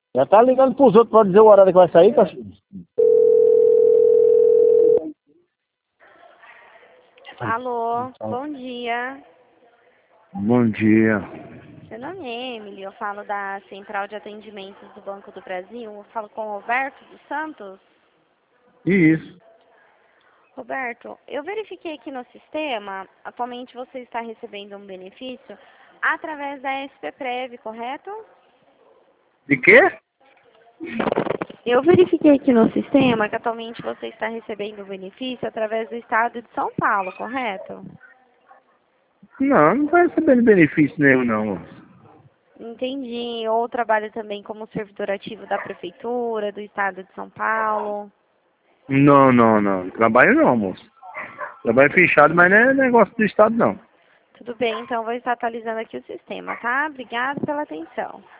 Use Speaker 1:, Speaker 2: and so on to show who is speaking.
Speaker 1: Já tá ligando pros outros pra dizer o horário que vai sair, cachorro?
Speaker 2: Alô, bom dia.
Speaker 1: Bom dia.
Speaker 2: Meu nome é Emily, eu falo da Central de Atendimentos do Banco do Brasil. Eu falo com o Roberto dos Santos.
Speaker 1: Isso.
Speaker 2: Roberto, eu verifiquei aqui no sistema, atualmente você está recebendo um benefício através da SPPrev, correto?
Speaker 1: De quê?
Speaker 2: Eu verifiquei aqui no sistema que atualmente você está recebendo um benefício através do estado de São Paulo, correto?
Speaker 1: Não, não tá recebendo benefício nenhum, não, moço.
Speaker 2: Entendi. Ou trabalho também como servidor ativo da Prefeitura, do estado de São Paulo.
Speaker 1: Não, não, não. Trabalho não, moço. Trabalho fechado, mas não é negócio do Estado, não.
Speaker 2: Tudo bem, então vou estar atualizando aqui o sistema, tá? Obrigada pela atenção.